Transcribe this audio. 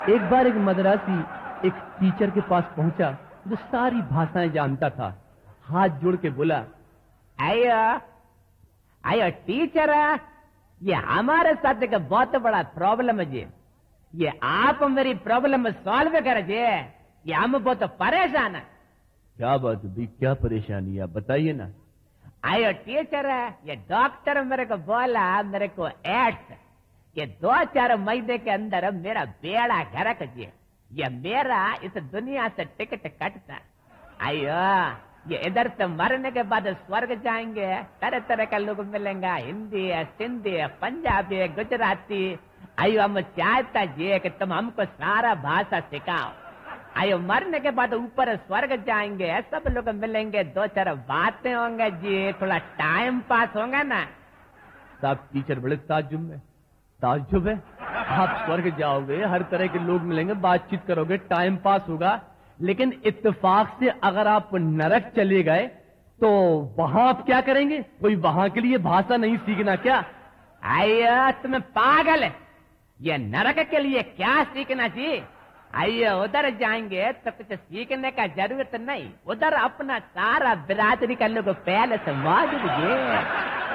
एक बार एक मद्रासी एक टीचर के पास पहुंचा जो सारी भाषाएं जानता था। हाथ जोड़ के बोला, आयो आयो टीचर, ये हमारे साथ एक बहुत बड़ा प्रॉब्लम है जी। ये आप मेरी प्रॉब्लम सॉल्व कर जे, ये हम बहुत परेशान है। क्या बात है भाई, क्या परेशानी है, बताइए ना। आयो टीचर, ये डॉक्टर मेरे को बोला मेरे को एड्स, ये 2-4 महीने के अंदर मेरा बेड़ा घरक जी। ये मेरा इस दुनिया से टिकट कटता। आयो ये इधर से मरने के बाद स्वर्ग जाएंगे, तरह तरह का लोग मिलेंगे, हिंदी सिंधी पंजाबी गुजराती। आयो हम चाहता जी कि तुम हमको सारा भाषा सिखाओ। आयो मरने के बाद ऊपर स्वर्ग जाएंगे, सब लोग मिलेंगे, 2-4 बातें होंगे जी, थोड़ा टाइम पास होगा ना। साहब टीचर बड़े ताज्जुब है। आप स्वर्ग जाओगे, हर तरह के लोग मिलेंगे, बातचीत करोगे, टाइम पास होगा, लेकिन इत्तेफाक से अगर आप नरक चले गए तो वहां आप क्या करेंगे? कोई वहां के लिए भाषा नहीं सीखना क्या? आयो तुम्हें पागल है, ये नरक के लिए क्या सीखना जी? आइए उधर जाएंगे तो कुछ सीखने का जरूरत नहीं, उधर अपना सारा बिरादरी का लोग पहले से मौजूद है।